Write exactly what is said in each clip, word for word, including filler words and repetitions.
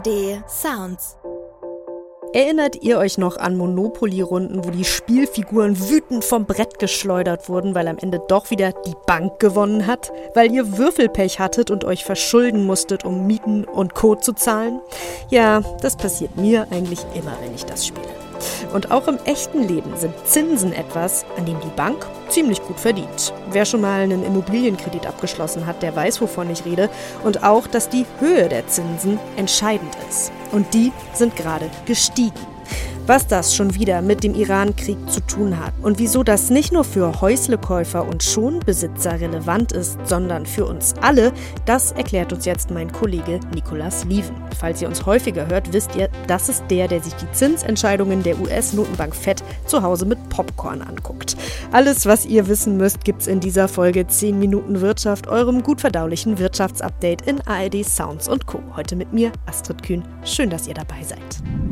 A R D Sounds. Erinnert ihr euch noch an Monopoly-Runden, wo die Spielfiguren wütend vom Brett geschleudert wurden, weil am Ende doch wieder die Bank gewonnen hat? Weil ihr Würfelpech hattet und euch verschulden musstet, um Mieten und Co. zu zahlen? Ja, das passiert mir eigentlich immer, wenn ich das spiele. Und auch im echten Leben sind Zinsen etwas, an dem die Bank ziemlich gut verdient. Wer schon mal einen Immobilienkredit abgeschlossen hat, der weiß, wovon ich rede. Und auch, dass die Höhe der Zinsen entscheidend ist. Und die sind gerade gestiegen. Was das schon wieder mit dem Iran-Krieg zu tun hat und wieso das nicht nur für Häuslekäufer und Schonbesitzer relevant ist, sondern für uns alle, das erklärt uns jetzt mein Kollege Nicolas Lieven. Falls ihr uns häufiger hört, wisst ihr, das ist der, der sich die Zinsentscheidungen der U S-Notenbank Fed zu Hause mit Popcorn anguckt. Alles, was ihr wissen müsst, gibt's in dieser Folge zehn Minuten Wirtschaft, eurem gut verdaulichen Wirtschaftsupdate in A R D Sounds und Co. Heute mit mir, Astrid Kühn. Schön, dass ihr dabei seid.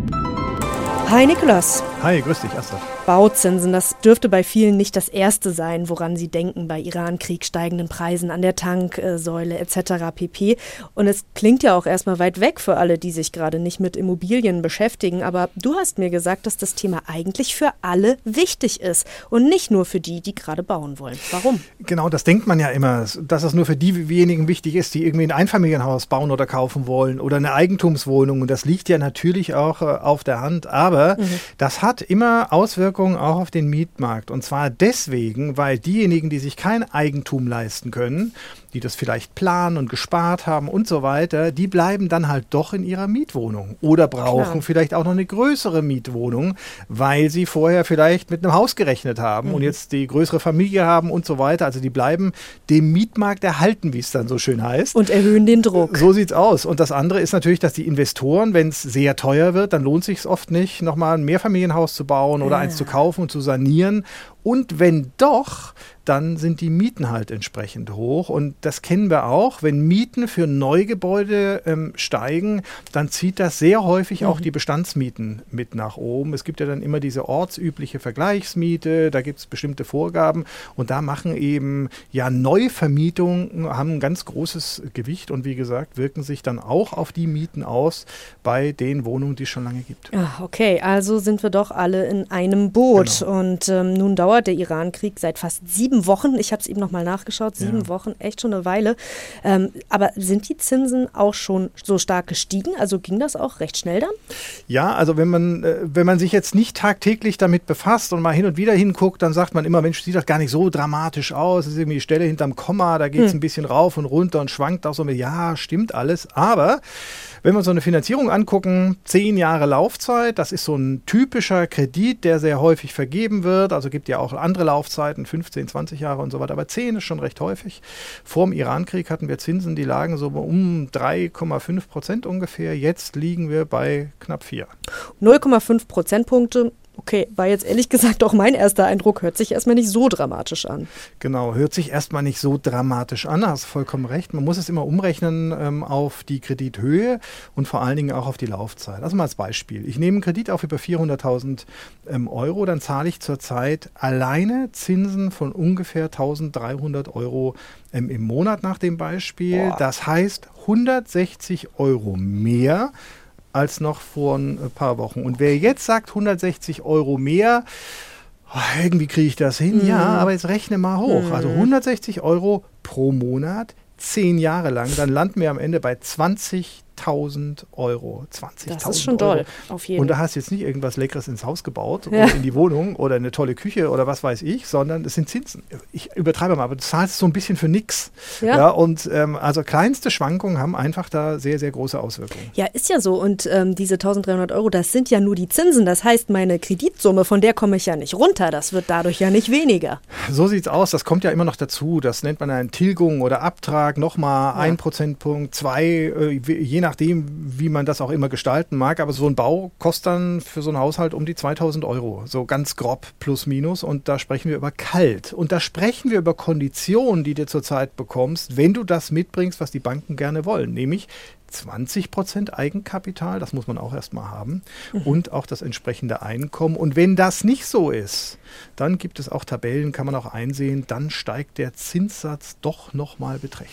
Hi Nicolas. Hi, grüß dich Astrid. Bauzinsen, das dürfte bei vielen nicht das Erste sein, woran sie denken bei Iran-Krieg, steigenden Preisen an der Tanksäule et cetera pp. Und es klingt ja auch erstmal weit weg für alle, die sich gerade nicht mit Immobilien beschäftigen. Aber du hast mir gesagt, dass das Thema eigentlich für alle wichtig ist und nicht nur für die, die gerade bauen wollen. Warum? Genau, das denkt man ja immer, dass es nur für diejenigen wichtig ist, die irgendwie ein Einfamilienhaus bauen oder kaufen wollen oder eine Eigentumswohnung. Und das liegt ja natürlich auch auf der Hand. Aber mhm. das hat immer Auswirkungen auch auf den Mietmarkt. Und zwar deswegen, weil diejenigen, die sich kein Eigentum leisten können, die das vielleicht planen und gespart haben und so weiter, die bleiben dann halt doch in ihrer Mietwohnung oder brauchen Klar. vielleicht auch noch eine größere Mietwohnung, weil sie vorher vielleicht mit einem Haus gerechnet haben mhm. und jetzt die größere Familie haben und so weiter. Also die bleiben dem Mietmarkt erhalten, wie es dann so schön heißt. Und erhöhen den Druck. So sieht's aus. Und das andere ist natürlich, dass die Investoren, wenn es sehr teuer wird, dann lohnt sich es oft nicht, nochmal ein Mehrfamilienhaus zu bauen oder ja. eins zu kaufen und zu sanieren. Und wenn doch, dann sind die Mieten halt entsprechend hoch. Und das kennen wir auch. Wenn Mieten für Neugebäude ähm, steigen, dann zieht das sehr häufig mhm. auch die Bestandsmieten mit nach oben. Es gibt ja dann immer diese ortsübliche Vergleichsmiete, da gibt es bestimmte Vorgaben. Und da machen eben ja Neuvermietungen, haben ein ganz großes Gewicht und wie gesagt, wirken sich dann auch auf die Mieten aus bei den Wohnungen, die es schon lange gibt. Ach, okay, also sind wir doch alle in einem Boot. Genau. Und ähm, nun dauert der Iran-Krieg seit fast sieben Wochen. Ich habe es eben noch mal nachgeschaut. Sieben ja. Wochen, echt schon eine Weile. Ähm, aber sind die Zinsen auch schon so stark gestiegen? Also ging das auch recht schnell dann? Ja, also wenn man, äh, wenn man sich jetzt nicht tagtäglich damit befasst und mal hin und wieder hinguckt, dann sagt man immer, Mensch, sieht das gar nicht so dramatisch aus. Es ist irgendwie die Stelle hinterm Komma, da geht es hm. ein bisschen rauf und runter und schwankt auch so mit, ja, stimmt alles. Aber wenn wir so eine Finanzierung angucken, zehn Jahre Laufzeit, das ist so ein typischer Kredit, der sehr häufig vergeben wird. Also gibt ja auch andere Laufzeiten, fünfzehn, zwanzig Jahre und so weiter. Aber zehn ist schon recht häufig. Vor dem Irankrieg hatten wir Zinsen, die lagen so um drei Komma fünf Prozent ungefähr. Jetzt liegen wir bei knapp vier. null Komma fünf Prozentpunkte. Okay, war jetzt ehrlich gesagt auch mein erster Eindruck, hört sich erstmal nicht so dramatisch an. Genau, hört sich erstmal nicht so dramatisch an, hast vollkommen recht. Man muss es immer umrechnen ähm, auf die Kredithöhe und vor allen Dingen auch auf die Laufzeit. Also mal als Beispiel, ich nehme einen Kredit auf über vierhunderttausend ähm, Euro, dann zahle ich zurzeit alleine Zinsen von ungefähr eintausenddreihundert Euro ähm, im Monat nach dem Beispiel. Boah. Das heißt hundertsechzig Euro mehr als noch vor ein paar Wochen. Und wer jetzt sagt, hundertsechzig Euro mehr, oh, irgendwie kriege ich das hin. Mhm. Ja, aber jetzt rechne mal hoch. Mhm. Also hundertsechzig Euro pro Monat, zehn Jahre lang, dann landen wir am Ende bei zwanzigtausend Euro. zwanzigtausend das ist schon Euro. Doll, auf jeden Fall. Und da hast du jetzt nicht irgendwas Leckeres ins Haus gebaut ja. oder in die Wohnung oder eine tolle Küche oder was weiß ich, sondern es sind Zinsen. Ich übertreibe mal, aber du zahlst so ein bisschen für nichts. Ja. Ja, und ähm, also kleinste Schwankungen haben einfach da sehr, sehr große Auswirkungen. Ja, ist ja so. Und ähm, diese eintausenddreihundert Euro, das sind ja nur die Zinsen. Das heißt, meine Kreditsumme, von der komme ich ja nicht runter. Das wird dadurch ja nicht weniger. So sieht's aus. Das kommt ja immer noch dazu. Das nennt man eine Tilgung oder Abtrag. Nochmal ja. ein Prozentpunkt, zwei, äh, je nachdem, wie man das auch immer gestalten mag. Aber so ein Bau kostet dann für so einen Haushalt um die zweitausend Euro. So ganz grob plus minus. Und da sprechen wir über kalt. Und da sprechen wir über Konditionen, die du zurzeit bekommst, wenn du das mitbringst, was die Banken gerne wollen. Nämlich zwanzig Prozent Eigenkapital, das muss man auch erstmal haben, mhm. und auch das entsprechende Einkommen. Und wenn das nicht so ist, dann gibt es auch Tabellen, kann man auch einsehen, dann steigt der Zinssatz doch nochmal beträchtlich.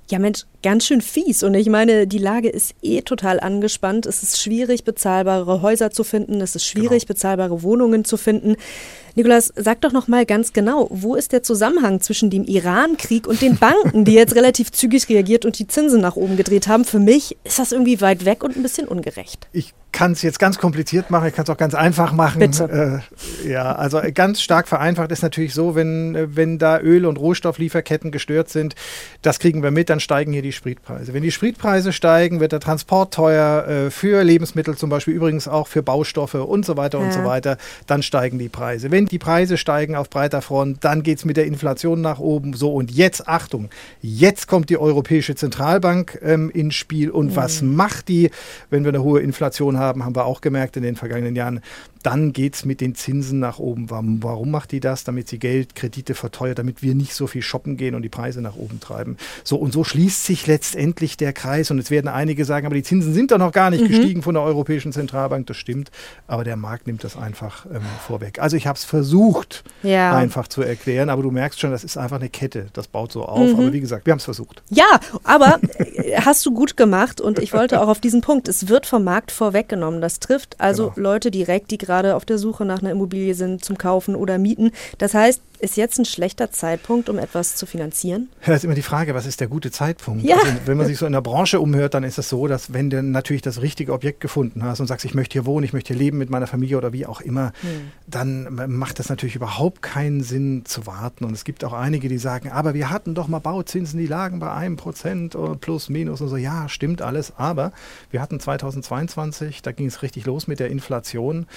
Ja Mensch, ganz schön fies. Und ich meine, die Lage ist eh total angespannt. Es ist schwierig, bezahlbare Häuser zu finden. Es ist schwierig, genau. bezahlbare Wohnungen zu finden. Nikolas, sag doch noch mal ganz genau, wo ist der Zusammenhang zwischen dem Iran-Krieg und den Banken, die jetzt relativ zügig reagiert und die Zinsen nach oben gedreht haben? Für mich ist das irgendwie weit weg und ein bisschen ungerecht. Ich kann es jetzt ganz kompliziert machen, ich kann es auch ganz einfach machen. Bitte. Äh, ja, also ganz stark vereinfacht ist natürlich so, wenn, wenn da Öl- und Rohstofflieferketten gestört sind, das kriegen wir mit, dann steigen hier die Spritpreise. Wenn die Spritpreise steigen, wird der Transport teuer äh, für Lebensmittel zum Beispiel, übrigens auch für Baustoffe und so weiter ja. und so weiter, dann steigen die Preise. Wenn die Preise steigen auf breiter Front, dann geht es mit der Inflation nach oben. So, und jetzt, Achtung, jetzt kommt die Europäische Zentralbank ähm, ins Spiel. Und mhm. was macht die, wenn wir eine hohe Inflation haben? Haben wir auch gemerkt in den vergangenen Jahren, dann geht es mit den Zinsen nach oben. Warum, warum macht die das? Damit sie Geld, Kredite verteuert, damit wir nicht so viel shoppen gehen und die Preise nach oben treiben. So, und so schließt sich letztendlich der Kreis. Und jetzt werden einige sagen, aber die Zinsen sind doch noch gar nicht mhm. gestiegen von der Europäischen Zentralbank. Das stimmt, aber der Markt nimmt das einfach ähm, vorweg. Also ich habe es versucht, ja. einfach zu erklären, aber du merkst schon, das ist einfach eine Kette. Das baut so auf. Mhm. Aber wie gesagt, wir haben es versucht. Ja, aber hast du gut gemacht und ich wollte auch auf diesen Punkt, es wird vom Markt vorweggenommen. Das trifft also genau. Leute direkt, die gerade auf der Suche nach einer Immobilie sind zum Kaufen oder Mieten. Das heißt, ist jetzt ein schlechter Zeitpunkt, um etwas zu finanzieren? Ja, das ist immer die Frage, was ist der gute Zeitpunkt? Ja. Also, wenn man sich so in der Branche umhört, dann ist es so, dass wenn du natürlich das richtige Objekt gefunden hast und sagst, ich möchte hier wohnen, ich möchte hier leben mit meiner Familie oder wie auch immer, hm. dann macht das natürlich überhaupt keinen Sinn zu warten. Und es gibt auch einige, die sagen, aber wir hatten doch mal Bauzinsen, die lagen bei einem Prozent plus, minus und so. Ja, stimmt alles, aber wir hatten zweitausendzweiundzwanzig, da ging es richtig los mit der Inflation.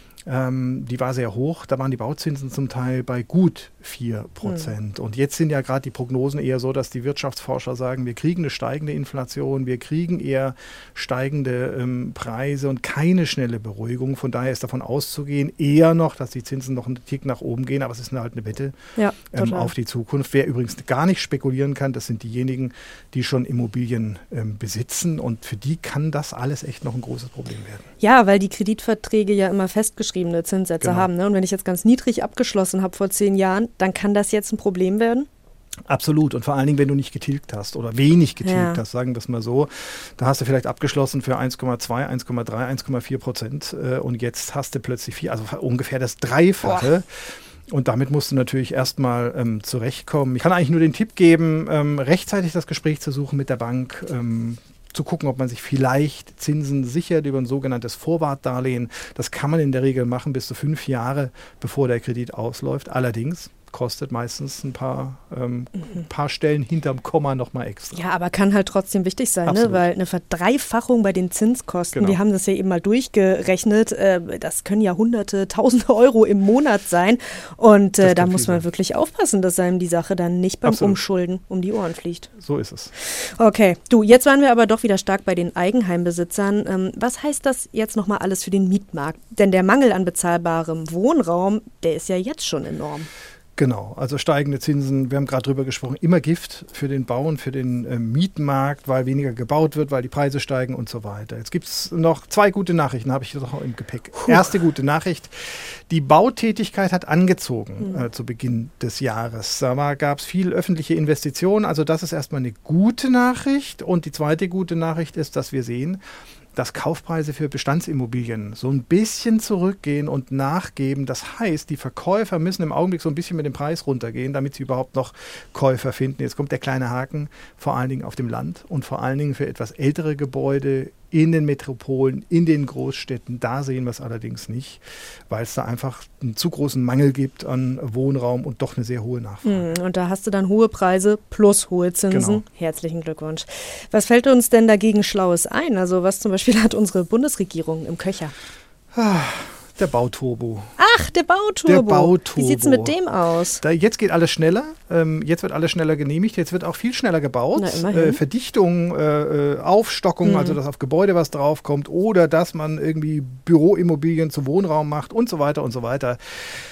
Ähm, die war sehr hoch, da waren die Bauzinsen zum Teil bei gut vier Prozent. Mhm. Und jetzt sind ja gerade die Prognosen eher so, dass die Wirtschaftsforscher sagen, wir kriegen eine steigende Inflation, wir kriegen eher steigende ähm, Preise und keine schnelle Beruhigung. Von daher ist davon auszugehen, eher noch, dass die Zinsen noch einen Tick nach oben gehen, aber es ist halt eine Wette ja, ähm, auf die Zukunft. Wer übrigens gar nicht spekulieren kann, das sind diejenigen, die schon Immobilien ähm, besitzen, und für die kann das alles echt noch ein großes Problem werden. Ja, weil die Kreditverträge ja immer festgeschriebene Zinssätze genau. haben. Ne? Und wenn ich jetzt ganz niedrig abgeschlossen habe vor zehn Jahren, dann kann das jetzt ein Problem werden? Absolut. Und vor allen Dingen, wenn du nicht getilgt hast oder wenig getilgt ja. hast, sagen wir es mal so. Da hast du vielleicht abgeschlossen für eins Komma zwei, eins Komma drei, eins Komma vier Prozent äh, und jetzt hast du plötzlich vier, also ungefähr das Dreifache. Boah. Und damit musst du natürlich erstmal ähm, zurechtkommen. Ich kann eigentlich nur den Tipp geben, ähm, rechtzeitig das Gespräch zu suchen mit der Bank, ähm, zu gucken, ob man sich vielleicht Zinsen sichert über ein sogenanntes Vorwartdarlehen. Das kann man in der Regel machen bis zu fünf Jahre, bevor der Kredit ausläuft. Allerdings kostet meistens ein paar, ähm, mhm. paar Stellen hinterm Komma nochmal extra. Ja, aber kann halt trotzdem wichtig sein, ne? Weil eine Verdreifachung bei den Zinskosten, genau. wir haben das ja eben mal durchgerechnet, äh, das können ja hunderte, tausende Euro im Monat sein, und äh, da muss man sein. wirklich aufpassen, dass einem die Sache dann nicht beim Absolut. Umschulden um die Ohren fliegt. So ist es. Okay, du, jetzt waren wir aber doch wieder stark bei den Eigenheimbesitzern. Ähm, was heißt das jetzt nochmal alles für den Mietmarkt? Denn der Mangel an bezahlbarem Wohnraum, der ist ja jetzt schon enorm. Genau, also steigende Zinsen, wir haben gerade drüber gesprochen, immer Gift für den Bau und für den äh, Mietmarkt, weil weniger gebaut wird, weil die Preise steigen und so weiter. Jetzt gibt es noch zwei gute Nachrichten, habe ich noch im Gepäck. Puh. Erste gute Nachricht, die Bautätigkeit hat angezogen mhm. äh, zu Beginn des Jahres. Da gab es viel öffentliche Investitionen, also das ist erstmal eine gute Nachricht. Und die zweite gute Nachricht ist, dass wir sehen, dass Kaufpreise für Bestandsimmobilien so ein bisschen zurückgehen und nachgeben. Das heißt, die Verkäufer müssen im Augenblick so ein bisschen mit dem Preis runtergehen, damit sie überhaupt noch Käufer finden. Jetzt kommt der kleine Haken, vor allen Dingen auf dem Land und vor allen Dingen für etwas ältere Gebäude in den Metropolen, in den Großstädten. Da sehen wir es allerdings nicht, weil es da einfach einen zu großen Mangel gibt an Wohnraum und doch eine sehr hohe Nachfrage. Und da hast du dann hohe Preise plus hohe Zinsen. Genau. Herzlichen Glückwunsch. Was fällt uns denn dagegen Schlaues ein? Also was zum Beispiel hat unsere Bundesregierung im Köcher? Ah. Der Bauturbo. Ach, der Bauturbo. Der Bauturbo. Wie sieht es mit dem aus? Da, jetzt geht alles schneller. Ähm, jetzt wird alles schneller genehmigt. Jetzt wird auch viel schneller gebaut. Na, äh, Verdichtung, äh, Aufstockung, mhm. also dass auf Gebäude was draufkommt oder dass man irgendwie Büroimmobilien zu Wohnraum macht und so weiter und so weiter.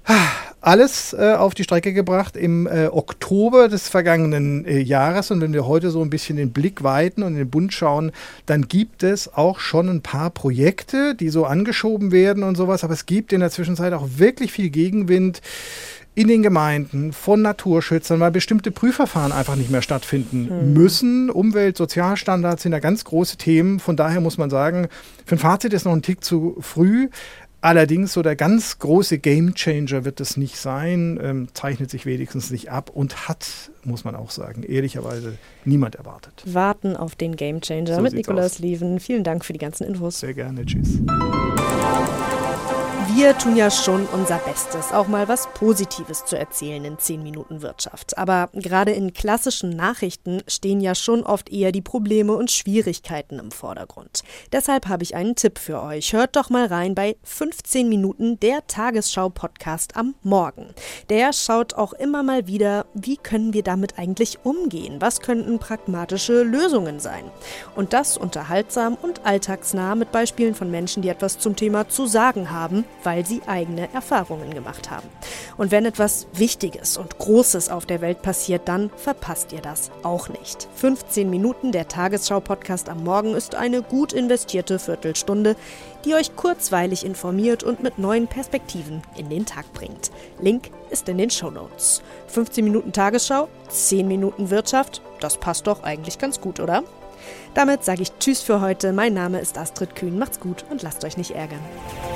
Alles äh, auf die Strecke gebracht im äh, Oktober des vergangenen äh, Jahres. Und wenn wir heute so ein bisschen den Blick weiten und in den Bund schauen, dann gibt es auch schon ein paar Projekte, die so angeschoben werden und sowas. Aber es gibt in der Zwischenzeit auch wirklich viel Gegenwind in den Gemeinden von Naturschützern, weil bestimmte Prüfverfahren einfach nicht mehr stattfinden hm. müssen. Umwelt-, Sozialstandards sind da ganz große Themen. Von daher muss man sagen, für ein Fazit ist noch ein Tick zu früh. Allerdings so der ganz große Gamechanger wird es nicht sein, ähm, zeichnet sich wenigstens nicht ab und hat, muss man auch sagen, ehrlicherweise niemand erwartet. Warten auf den Gamechanger So mit sieht's Nikolaus aus. Lieven. Vielen Dank für die ganzen Infos. Sehr gerne, tschüss. Wir tun ja schon unser Bestes, auch mal was Positives zu erzählen in zehn Minuten Wirtschaft. Aber gerade in klassischen Nachrichten stehen ja schon oft eher die Probleme und Schwierigkeiten im Vordergrund. Deshalb habe ich einen Tipp für euch. Hört doch mal rein bei fünfzehn Minuten, der Tagesschau-Podcast am Morgen. Der schaut auch immer mal wieder, wie können wir damit eigentlich umgehen? Was könnten pragmatische Lösungen sein? Und das unterhaltsam und alltagsnah mit Beispielen von Menschen, die etwas zum Thema zu sagen haben, weil sie eigene Erfahrungen gemacht haben. Und wenn etwas Wichtiges und Großes auf der Welt passiert, dann verpasst ihr das auch nicht. fünfzehn Minuten, der Tagesschau-Podcast am Morgen, ist eine gut investierte Viertelstunde, die euch kurzweilig informiert und mit neuen Perspektiven in den Tag bringt. Link ist in den Shownotes. fünfzehn Minuten Tagesschau, zehn Minuten Wirtschaft, das passt doch eigentlich ganz gut, oder? Damit sage ich Tschüss für heute. Mein Name ist Astrid Kühn. Macht's gut und lasst euch nicht ärgern.